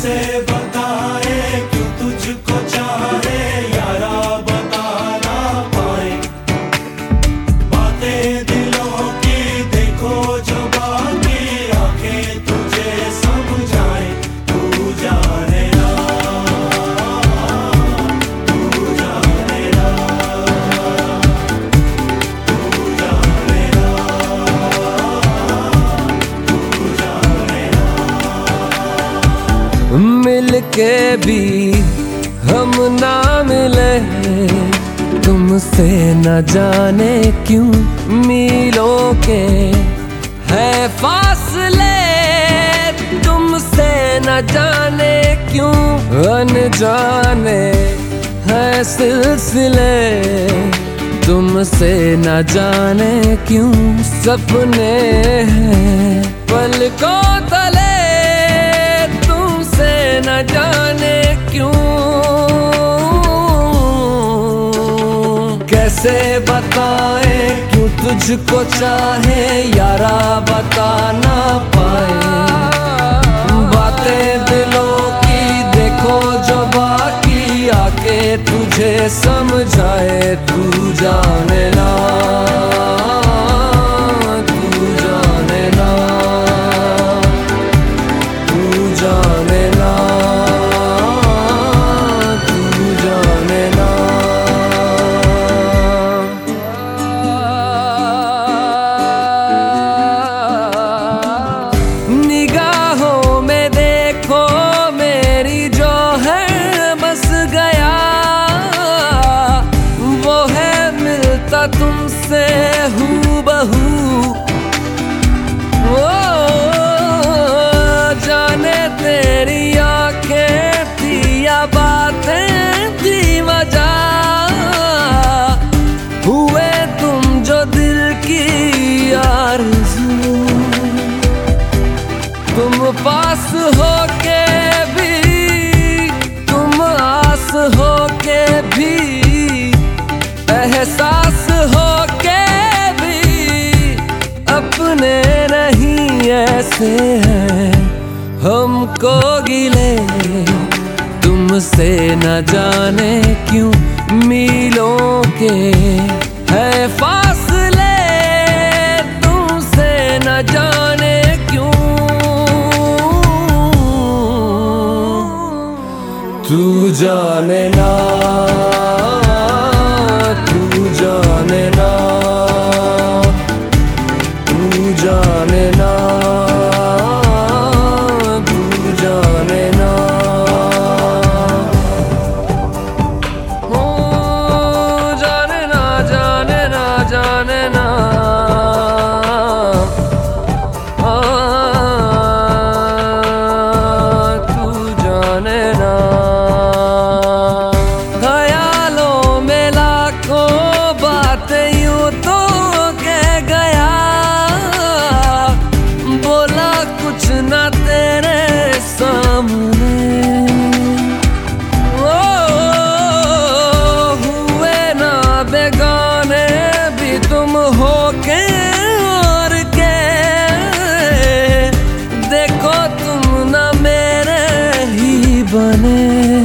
कैसे बताए क्यों तुझको चाहे यारा, बता ना पाए बातें दिलों की, देखो जो बाकी आंखें तुझे समझाए। तू जाने ना, तू जाने ना, तू जाने ना, तू जाने ना। मिलके भी हम ना मिले, तुमसे न जाने क्यों मीलों के है फासले, तुमसे न जाने क्यों अनजाने है सिलसिले, तुमसे न जाने क्यों सपने हैं पलकों तले, तुमसे न जाने क्यों। कैसे बताए क्यों तुझको चाहे यारा, बता ना पाए बातें दिलों की, देखो जो बाकी आके तुझे समझाए। तू जाने ना, तू जाने ना, तू जाने ना, तू जाने ना। निगाहों में देखो मेरी जो है बस गया, वो है मिलता तुमसे हूबहू। ओ जाने तेरी आंखें थी या बातें थी वजह, हुए तुम जो दिल की आरज़ू, तुम पास हो के भी, तुम आस हो के भी, एहसास हो के भी अपने नहीं ऐसे हैं हमको गिले, तुमसे न जाने क्यों मीलों के है फासले, तुमसे न जाने क्यों। तू जाने ना, तू जाने ना, तू जाने ना, तू जाने ना। ओ जाने ना, जाने ना, जाने ना, तू जाने ना। ख्यालों में लाखों बातें यूं तो कह गया, बोला कुछ ना तेरे सामने, ओ हुए ना बेगाने भी तुम हो के और के, देखो तुम ना मेरे ही बने।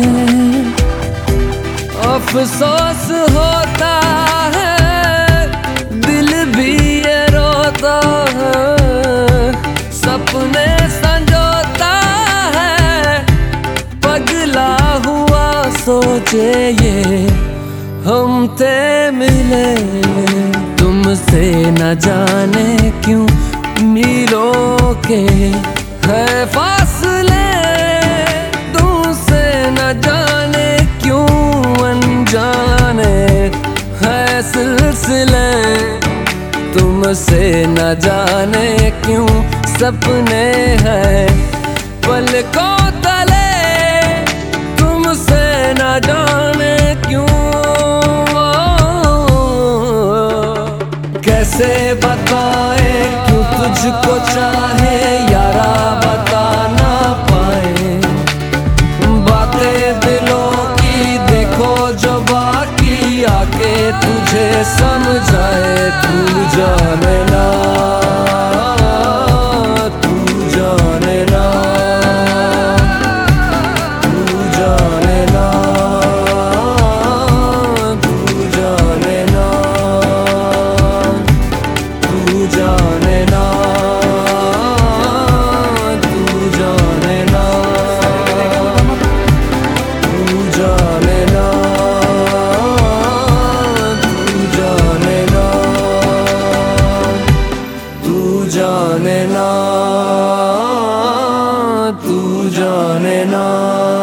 अफसोस होता है दिल भी ये रोता है, सपने संजोता है पगला हुआ सोचे ये हम थे मिले, तुमसे न जाने क्यों मीलों के है फासले, तुमसे न जाने क्यों अनजाने है सिलसिले, तुमसे न जाने क्यों सपने हैं पलकों तले, तुमसे न जाने क्यों। कैसे बताए क्यों तुझको चाहे यारा, बता ना पाए बातें दिलों की, देखो जो बाकी आके तुझे समझाए। तू जाने ना, तू जाने ना, जाने ना।